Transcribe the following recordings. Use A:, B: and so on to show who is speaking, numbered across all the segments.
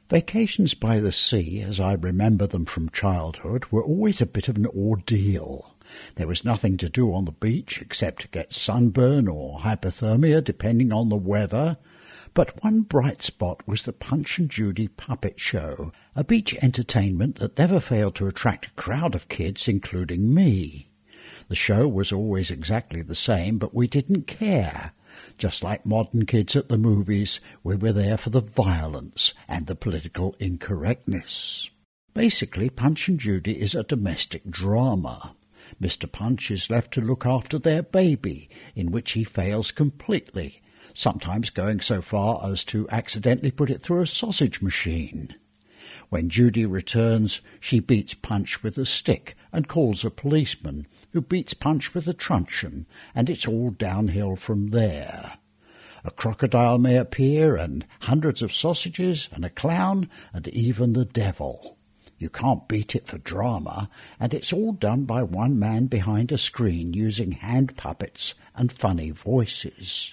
A: Vacations by the sea, as I remember them from childhood, were always a bit of an ordeal. There was nothing to do on the beach except to get sunburn or hypothermia, depending on the weather. But one bright spot was the Punch and Judy puppet show, a beach entertainment that never failed to attract a crowd of kids, including me. The show was always exactly the same, but we didn't care. Just like modern kids at the movies, we were there for the violence and the political incorrectness. Basically, Punch and Judy is a domestic drama. Mr. Punch is left to look after their baby, in which he fails completely, sometimes going so far as to accidentally put it through a sausage machine. When Judy returns, she beats Punch with a stick and calls a policeman, who beats Punch with a truncheon, and it's all downhill from there. A crocodile may appear, and hundreds of sausages, and a clown, and even the devil. You can't beat it for drama, and it's all done by one man behind a screen using hand puppets and funny voices.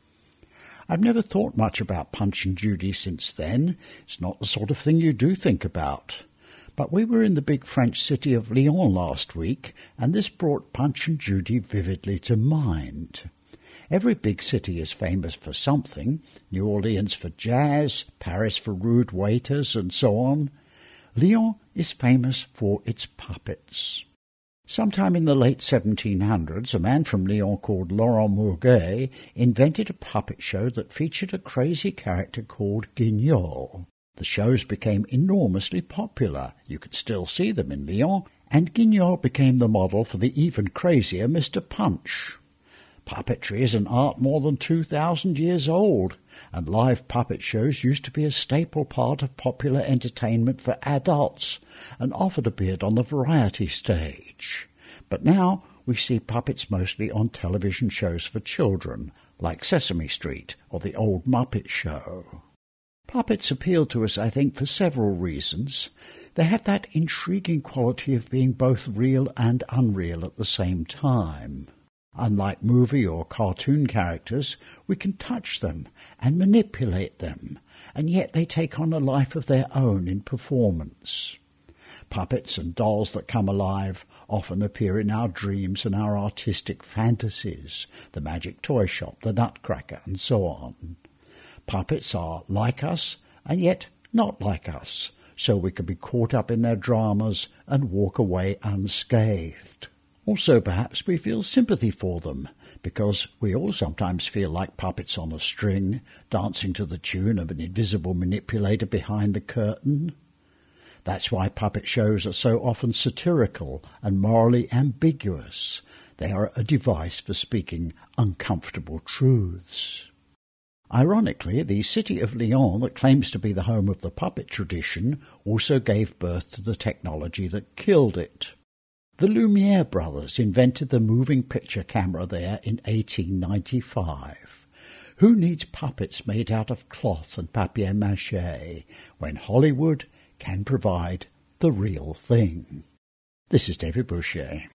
A: I've never thought much about Punch and Judy since then. It's not the sort of thing you do think about. But we were in the big French city of Lyon last week, and this brought Punch and Judy vividly to mind. Every big city is famous for something. New Orleans for jazz, Paris for rude waiters, and so on. Lyon is famous for its puppets. Sometime in the late 1700s, a man from Lyon called Laurent Murguet invented a puppet show that featured a crazy character called Guignol. The shows became enormously popular. You could still see them in Lyon, and Guignol became the model for the even crazier Mr. Punch. Puppetry is an art more than 2,000 years old, and live puppet shows used to be a staple part of popular entertainment for adults, and often appeared on the variety stage. But now we see puppets mostly on television shows for children, like Sesame Street or The Old Muppet Show. Puppets appeal to us, I think, for several reasons. They have that intriguing quality of being both real and unreal at the same time. Unlike movie or cartoon characters, we can touch them and manipulate them, and yet they take on a life of their own in performance. Puppets and dolls that come alive often appear in our dreams and our artistic fantasies, the magic toy shop, the Nutcracker, and so on. Puppets are like us, and yet not like us, so we can be caught up in their dramas and walk away unscathed. Also, perhaps we feel sympathy for them, because we all sometimes feel like puppets on a string, dancing to the tune of an invisible manipulator behind the curtain. That's why puppet shows are so often satirical and morally ambiguous. They are a device for speaking uncomfortable truths. Ironically, the city of Lyon, that claims to be the home of the puppet tradition, also gave birth to the technology that killed it. The Lumiere brothers invented the moving picture camera there in 1895. Who needs puppets made out of cloth and papier-mâché when Hollywood can provide the real thing? This is David Boucher.